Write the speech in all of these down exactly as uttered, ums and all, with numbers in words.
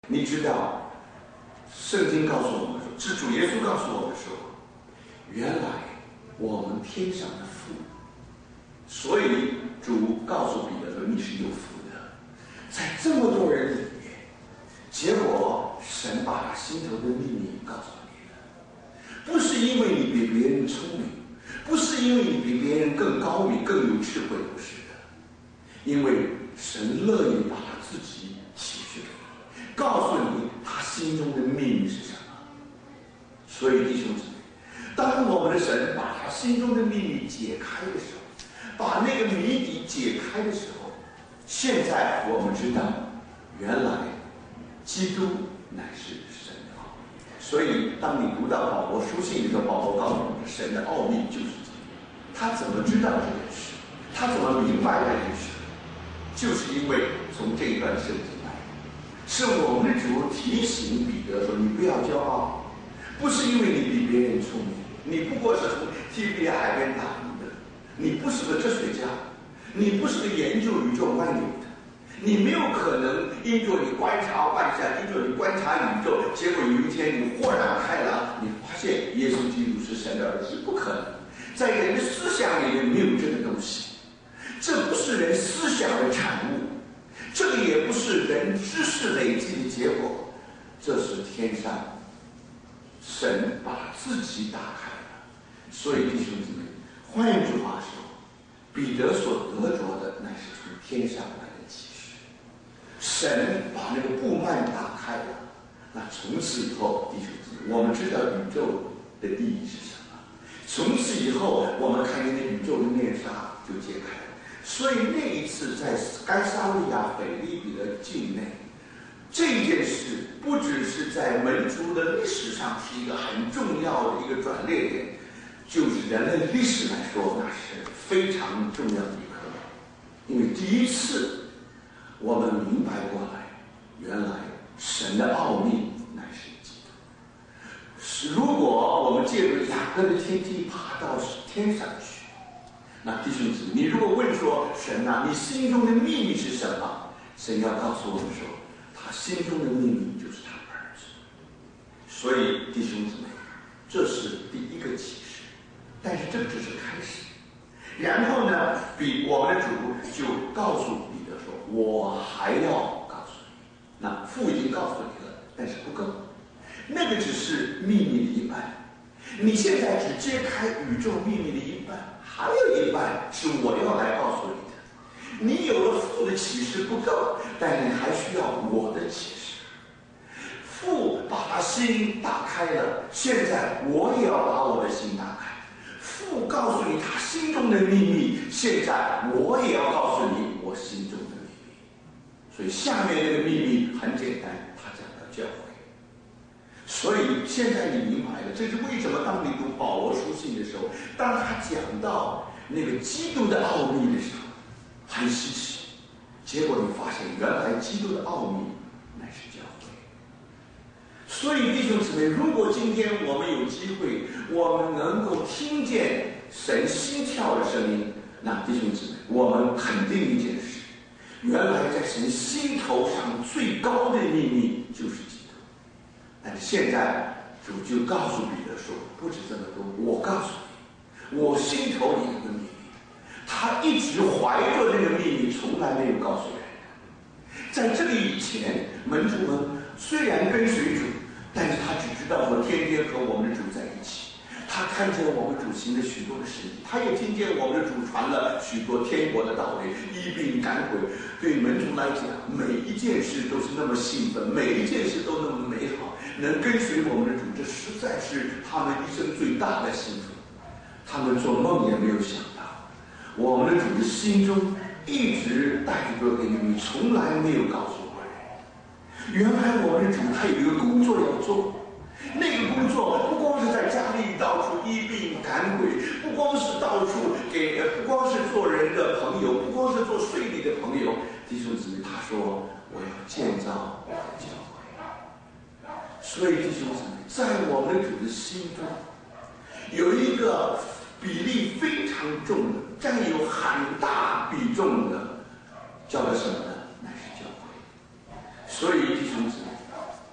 你知道，圣经告诉我们说，是主耶稣告诉我们说，原来我们天上的父，所以主告诉彼得说，你是有福的。在这么多人里面，结果神把他心头的秘密告诉你了，不是因为你比别人聪明，不是因为你比别人更高明、更有智慧，不是的，因为神乐意把他自己启示给你，告诉你他心中的秘密是什么。所以弟兄姊妹，当我们的神把他心中的秘密解开的时候，把那个谜底解开的时候，现在我们知道，原来基督乃是神的奥秘。所以当你读到保罗书信的时候，保罗告诉我们，神的奥秘就是基督。他怎么知道这件事？他怎么明白这件事？就是因为从这一段圣经来，是我们的主提醒彼得说，你不要骄傲，不是因为你比别人聪明，你不过是从提比亚海边打鱼的，你不是个哲学家，你不是个研究宇宙万有的，你没有可能因着你观察万象，因着你观察宇宙，结果有一天你豁然开朗，你发现耶稣基督是神的儿子，不可能。在人的思想里面没有这个东西，这不是人思想的产物，这个也不是人知识累积的结果，这是天上神把自己打开了。所以弟兄姊妹，换一句话说，彼得所得着的乃是从天上来的启示，神把那个布幔打开了。那从此以后，弟兄姊妹，我们知道宇宙的意义是什么，从此以后我们看见那宇宙的面纱就揭开了。所以那一次在该撒利亚腓立比的境内，这件事不只是在门徒的历史上是一个很重要的一个转捩点，就是人类历史来说，那是非常重要的一刻。因为第一次我们明白过来，原来神的奥秘乃是基督。如果我们借着雅各的天梯爬到天上去，那弟兄姊妹，你如果问说，神啊，你心中的秘密是什么？神要告诉我们说，他心中的秘密就是他儿子。所以弟兄姊妹，这是第一个启示，但是这只是开始。然后呢，比我们的主就告诉彼得说，我还要告诉你。那父已经告诉你了，但是不够，那个只是秘密的一半。你现在只揭开宇宙秘密的一半，还有一半是我要来告诉你的。你有了父的启示不够，但是你还需要我的启示。父把他心打开了，现在我也要把我的心打开。父告诉你他心中的秘密，现在我也要告诉你我心中的秘密。所以下面这个秘密很简单，他讲到教会。所以现在你明白了，这是为什么当你读保罗书信的时候，当他讲到那个基督的奥秘的时候，很稀奇。结果你发现，原来基督的奥秘乃是教会。所以弟兄姊妹，如果今天我们有机会，我们能够听见神心跳的声音，那弟兄姊妹，我们肯定一件事，原来在神心头上最高的秘密就是基督。但是现在主就告诉彼得说，不止这么多，我告诉你，我心头里有个秘密，他一直怀着这个秘密，从来没有告诉人。在这个以前，门徒们虽然跟随主，但是他只知道说天天和我们的主在一起，他看见我们主行了许多的事情，他也听见我们的主传了许多天国的道理，医病赶鬼。对门徒来讲，每一件事都是那么兴奋，每一件事都那么美好，能跟随我们的主，这实在是他们一生最大的幸福。他们做梦也没有想到，我们的主的心中一直带着个秘密，从来没有告诉过人。原来我们的主他有一个工作要做，那个工作不光是在家里到处医病赶鬼，不光是到处给，不光是做人的朋友，不光是做税吏的朋友。弟兄姊妹，他说我要建造我的教会。所以弟兄姊妹，在我们的主的心中有一个比例非常重的，占有很大比重的，叫做什么呢？乃是教会。所以弟兄姊妹，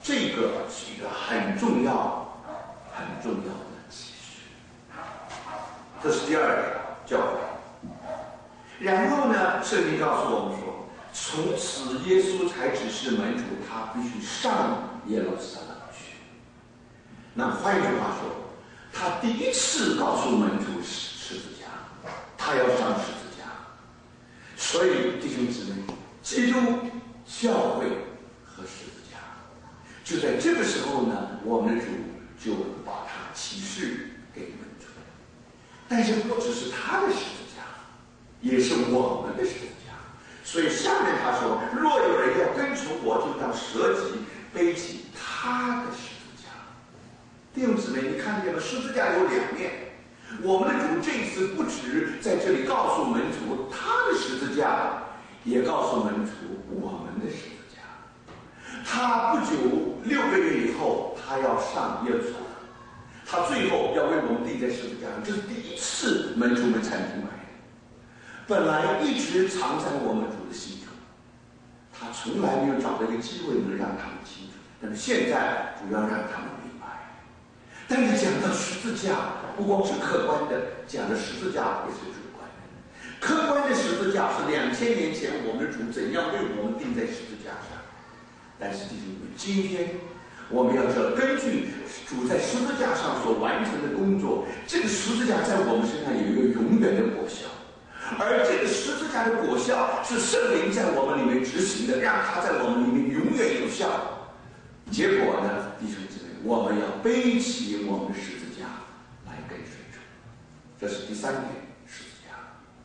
这个是一个很重要、很重要的启示。这是第二个教诲。然后呢，圣经告诉我们说，从此耶稣才指示门徒，他必须上耶路撒冷去。那换句话说，他第一次告诉门徒十字架，他要上十字架。所以弟兄姊妹，基督、教会和十字架，就在这个时候呢，我们的主就把它启示给门徒。但是不只是他的十字架，也是我们的十字架。所以下面他说，若有人要跟从我，就当舍己，背起他的十字架。弟兄姊妹，你看见了，十字架有两面。我们的主这一次不止在这里告诉门徒他的十字架，也告诉门徒我们的十字架。他不久六个月以后，他要上耶路撒冷，他最后要为我们钉在十字架上，这是第一次门徒们才明白。本来一直藏在我们主的心中，他从来没有找到一个机会能让他们清楚，但是现在主要让他们明白。但是讲到十字架，不光是客观的，讲的十字架也是主观的。客观的十字架是两千年前我们的主怎样为我们钉在十字架上，但是弟兄们，今天我们要知道，根据主在十字架上所完成的工作，这个十字架在我们身上有一个永远的果效。而这个十字架的果效是圣灵在我们里面执行的，让它在我们里面永远有效。结果呢，弟兄姊妹，我们要背起我们的十字架来跟随主，这是第三点，十字架。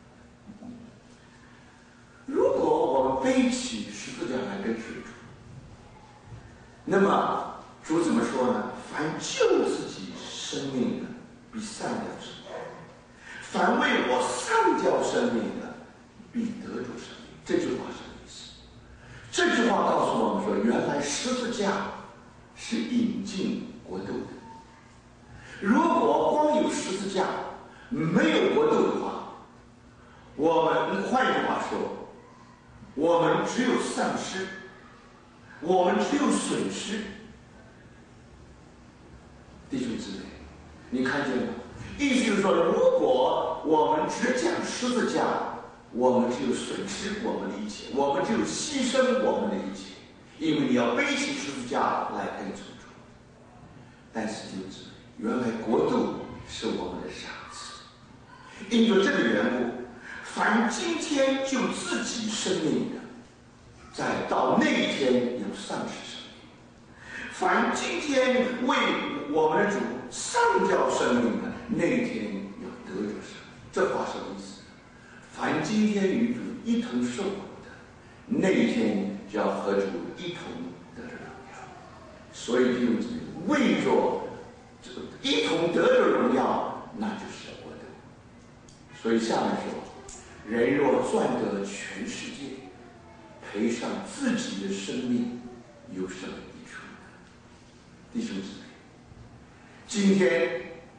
如果我们背起十字架来跟随主，那么主怎么说呢？凡救自己生命的，必丧掉生命。凡为我上吊生命的，必得着生命。这句话什么意思？这句话告诉我们说，原来十字架是引进国度的。如果光有十字架，没有国度的话，我们换句话说，我们只有丧失，我们只有损失。弟兄姊妹，你看见吗？意思就是说，如果我们只讲十字架，我们只有损失我们的一切，我们只有牺牲我们的一切，因为你要背起十字架来跟从主。但是弟兄姊妹，原来国度是我们的赏赐，因着这个缘故，凡今天救自己生命的，在到那一天要丧失生命；凡今天为我们的主上吊生命的，那一天要得着生命。这话什么意思？凡今天与主一同受苦的，那一天就要和主一同得着荣耀。所以弟兄姊妹，为着这个一同得着荣耀，那就是国度。所以下面说，人若赚得全世界，赔上自己的生命，有什么益处呢？弟兄姊妹，今天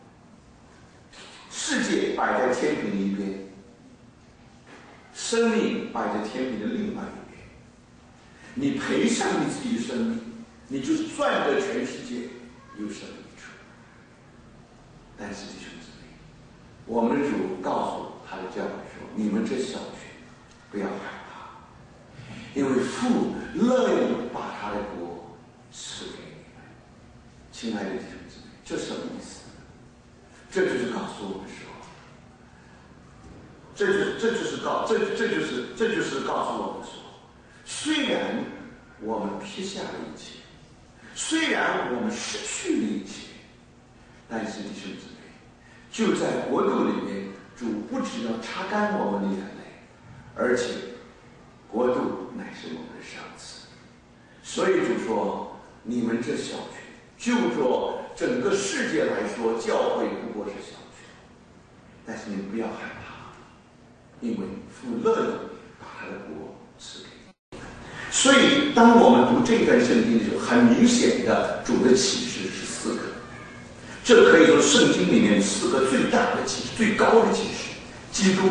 世界摆在天平一边，生命摆在天平的另外一边。你赔上你自己的生命，你就是赚得全世界，有什么益处？但是弟兄姊妹，我们的主告诉他的教会说：你们这小群不要害怕，因为父乐意把他的国赐给你们。亲爱的弟兄姊妹，这什么意思？这就是告诉我们说，这就这就是告这这就是这就是告诉我们说，虽然我们撇下了一切，虽然我们失去了一切，但是弟兄姊妹，就在国度里面，主不只要擦干我们的眼泪，而且国度乃是我们的赏赐。所以主说，你们这小群，就说整个世界来说，教会不过是小群，但是你们不要害怕，因为父乐意把他的国赐给你。所以当我们读这一段圣经的时候，很明显的主的启示是四个，这可以说圣经里面四个最大的启示，最高的启示：基督、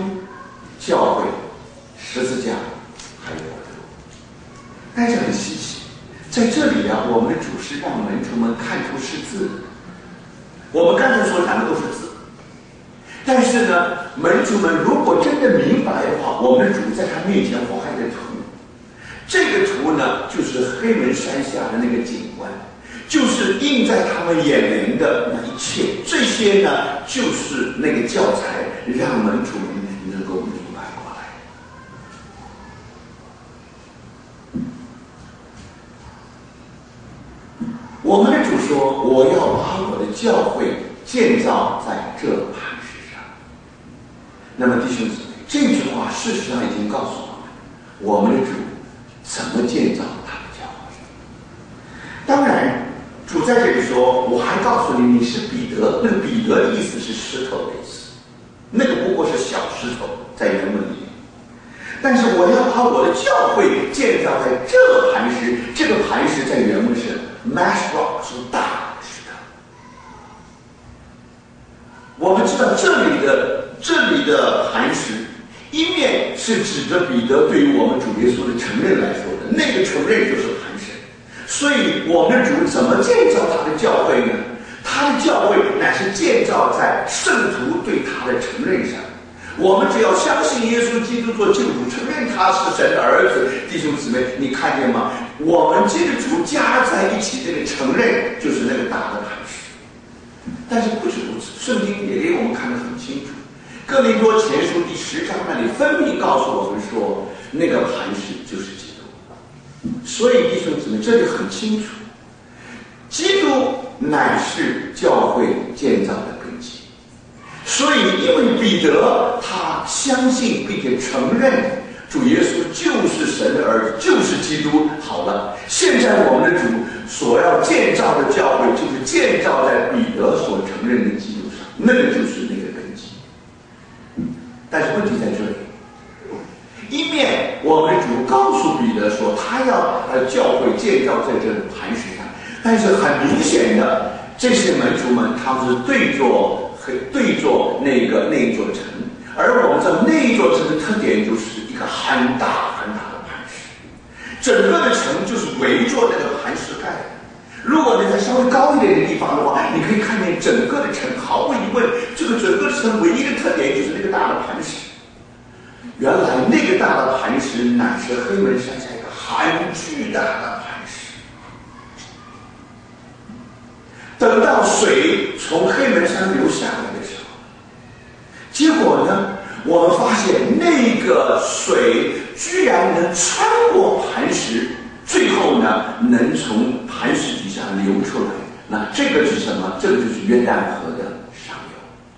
教会、十字架，还有国度。但是很稀奇， 在这里啊，我们的主是让门徒们看出是字。我们刚才所讲的都是字，但是呢，门徒们如果真的明白的话，我们的主在他面前画一个图。这个图呢，就是黑门山下的那个景观，就是映在他们眼帘的那一切。这些呢，就是那个教材，让门徒们能够明白过来。我们的主说：“我要把我的教会建造在这磐石上。”那么，弟兄姊妹，这句话事实上已经告诉我们，我们的主怎么建造他的教会。当然，主在这里说：“我还告诉你，你是彼得。”那个彼得的意思是石头的意思，那个不过是小石头，在原文里。但是我要把我的教会建造在这磐石，这个磐石在原文是 mass rock， 是大石头。我们知道这里的这里的磐石，一面是指着彼得对于我们主耶稣的承认来说的，那个承认就是磐石。所以我们的主怎么建造他的教会呢？他的教会乃是建造在圣徒对他的承认上。我们只要相信耶稣基督做救主，承认他是神的儿子，弟兄姊妹，你看见吗？我们基督徒加在一起，这个承认就是那个大的磐石。但是不止如此，圣经也给我们看得很清楚。哥林多前书第十章那里分明告诉我们说，那个磐石就是基督。所以弟兄姊妹，这里很清楚，基督乃是教会建造的根基。所以因为彼得他相信并且承认主耶稣就是神的儿子，就是基督。好了，现在我们的主所要建造的教会就是建造在彼得所承认的基督上，那个就是那个根基。但是问题在这里，一面我们的主告诉彼得说他要把教会建造在这个磐石上，但是很明显的，这些门徒们他们是对着对着那个那一座城，而我们知道那一座城的特点就是一个很大很大的磐石，整个的城就是围着那个磐石盖的。如果你在稍微高一点的地方的话，你可以看见整个的城，毫无疑问，这个整个的城唯一的特点就是那个大的磐石。原来那个大的磐石乃是黑门山下一个很巨大的磐石。等到水从黑门山流下来的时候，结果呢，我们发现那个水居然能穿过磐石，最后呢，能从磐石底下流出来。那这个是什么？这个就是约旦河的上游。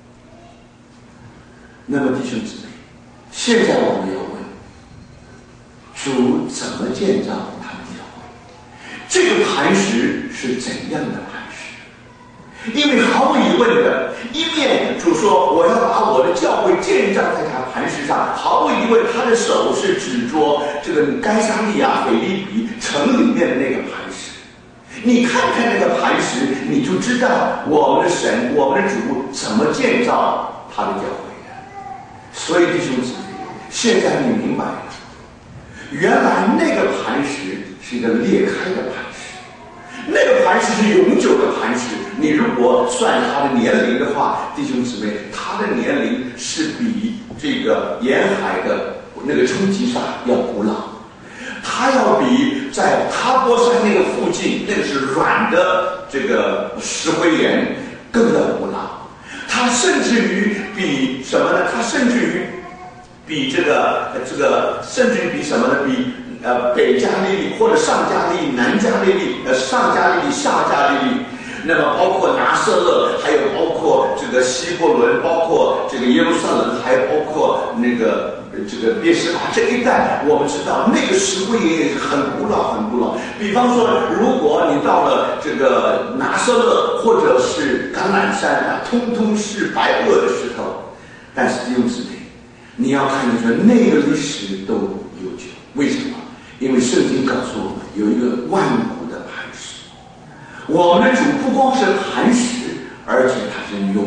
那么弟兄姊妹，现在我们要问，主怎么建造他的教会？这个磐石是怎样的磐石？因为毫无疑问的，一面主说我要把我的教会建造在他磐石上，毫无疑问他的手是指着这个该撒利亚腓立比城里面的那个磐石。你看看那个磐石，你就知道我们的神，我们的主怎么建造他的教会的。所以弟兄姊妹，现在你明白了，原来那个磐石是一个裂开的磐石，那个磐石是永久的磐石。你如果算他的年龄的话，弟兄姊妹，他的年龄是比这个沿海的那个冲击沙要古老，他要比在塔波山那个附近那个是软的这个石灰岩更要古老。他甚至于比什么呢？他甚至于比这个这个甚至于比什么呢？比呃北加利利或者上加利利、南加利利、呃上加利利、下加利利。那么包括拿瑟勒，还有包括这个希伯伦，包括这个耶路撒冷，还有包括那个这个别是巴这一带，我们知道那个石灰岩也是很古老很古老。比方说，如果你到了这个拿瑟勒或者是橄榄山啊，通通是白垩的石头。但是弟兄姊妹，你要看见说那个历史都悠久，为什么？因为圣经告诉我们有一个万古的磐石。我们的主不光是磐石，而且它是永